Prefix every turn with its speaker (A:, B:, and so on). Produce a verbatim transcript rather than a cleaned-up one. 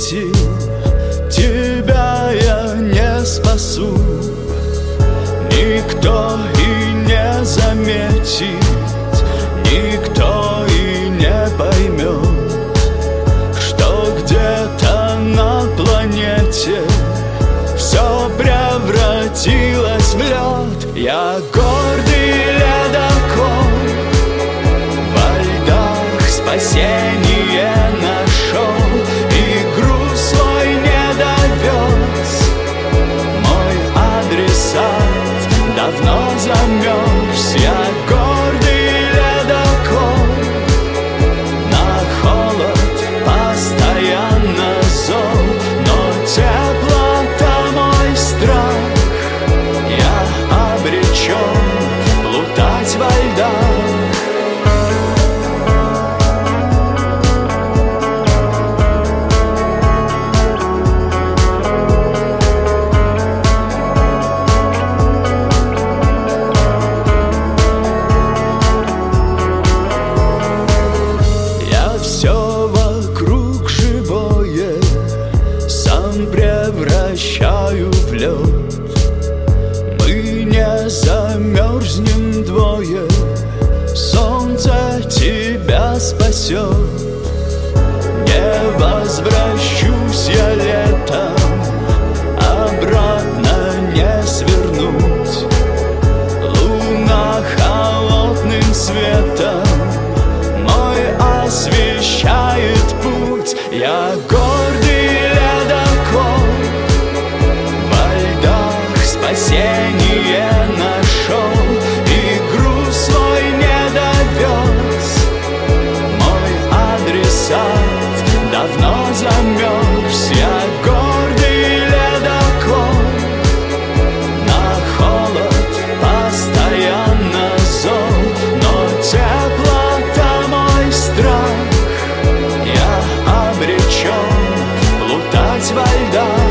A: свете тебя я не спасу. Никто и не заметит, никто и не поймет, что где-то на планете все превратилось в лед. Я гордый ледокол, во льдах спасение нашел, и груз свой не довез. Мой адресат давно замерз. Я гордый ледокол, на холод постоянно зол, но теплота мой страх. Я обречен плутать во льдах. Все вокруг живое сам превращаю в лед. Мы не замерзнем двое, солнце тебя спасет. Не возвращусь я летом, обратно не свернуть. Луна холодным светом освещает путь. Я гордый ледокол, во льдах спасение нашел, и груз свой не довез. Мой адресат давно замерз. Я гордый ледокол, на холод постоянно зол, но теплота мой страх. Я обречен плутать во льдах.